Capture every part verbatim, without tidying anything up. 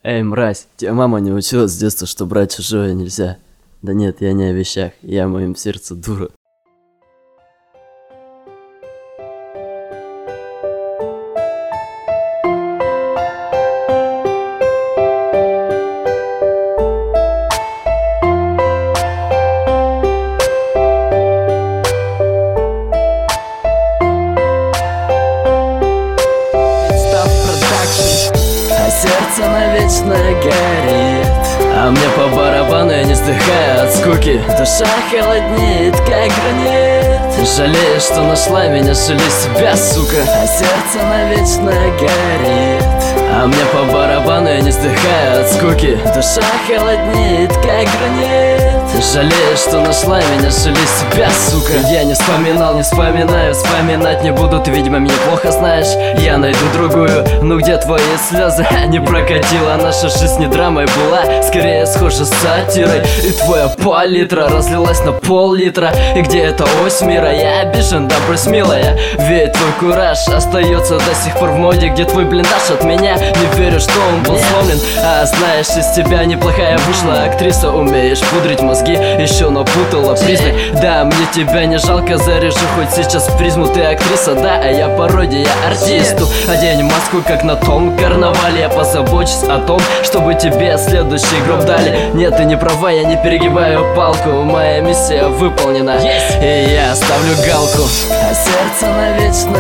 Эй, мразь, тебя мама не учила с детства, что брать чужое нельзя. Да нет, я не о вещах, я в моем сердце дура. Сердце навечно горит, а мне по барабану, я не сдыхаю от скуки. Душа холоднеет, как гранит. Жалею, что нашла меня, жили себя, сука. А сердце навечно горит, а мне по барабану, я не сдыхаю от скуки. Душа холоднеет, как гранит. Жалею, что нашла меня, жили себя, сука. Я не вспоминал, не вспоминаю, вспоминать не буду. Ты, видимо, меня плохо знаешь, я найду другую. Ну где твои слезы? Не прокатила, наша жизнь не драмой была, скорее схожа с сатирой. И твоя палитра разлилась на пол-литра. И где эта ось мира? Я обижен, да брось, милая. Ведь твой кураж остается до сих пор в моде. Где твой блиндаж от меня? Не верю, что он был сломлен. А знаешь, из тебя неплохая вышла актриса. Умеешь пудрить мозги, еще напутала признак. Да, мне тебя не жалко, заряжу хоть сейчас в призму. Ты актриса, да, а я пародия артисту. Одень маску, как на том карнавале. Я позабочусь о том, чтобы тебе следующий гроб дали. Нет, ты не права, я не перегибаю палку. Моя миссия выполнена, и я ставлю галку. А сердце навечно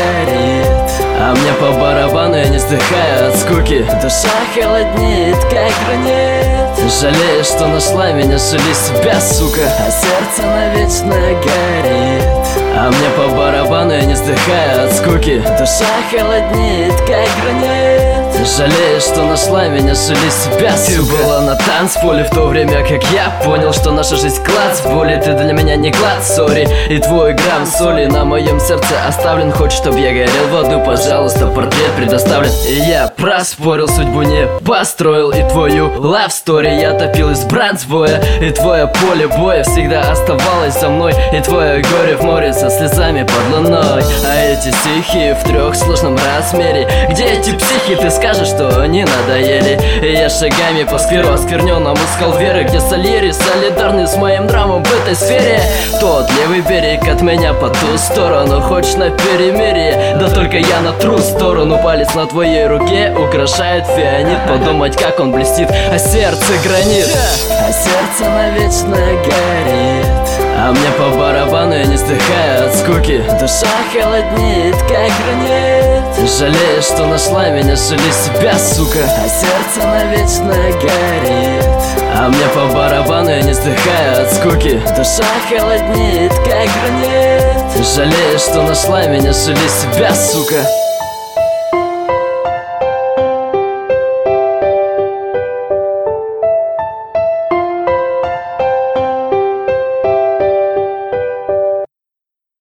горит, а мне по барабану, я не сдыхаю от скуки. Душа холоднеет, как гранит. Жалею, что нашла меня, жили себя, сука. А сердце навечно горит, а мне по барабану, я не сдыхаю от скуки. Душа холоднеет, как гранит. Жалею, что нашла меня, жили себя, сука. Ты была на танцполе в то время, как я понял, что наша жизнь класс боли. Ты для меня не клад, сори. И твой грамм соли на моем сердце оставлен. Хочешь, чтоб я горел в аду? Пожалуйста, портрет предоставлен. И я проспорил, судьбу не построил. И твою love story я топил из бронзбоя. И твое поле боя всегда оставалось за мной. И твое горе в море со слезами под луной. А эти стихи в трехсложном размере. Где эти психи, ты скажешь, что они надоели. И я шагами по скверу оскверненному скалверы, где Сальери солидарны с моим драмом в этой сфере. Тот левый берег от меня по ту сторону. Хочешь на перемирие? Да только я на тру сторону. Палец на твоей руке украшает фианит. Подумать, как он блестит, а сердце гранит. А сердце навечно горит, а мне по барабану, я не сдыхаю от скуки. Душа холоднеет, как гранит. Жалею, что нашла меня, жили себя, сука. А сердце навечно горит, а мне по барабану, я не сдыхаю от скуки. Душа холоднеет, как гранит. Жалею, что нашла меня, жили себя, сука.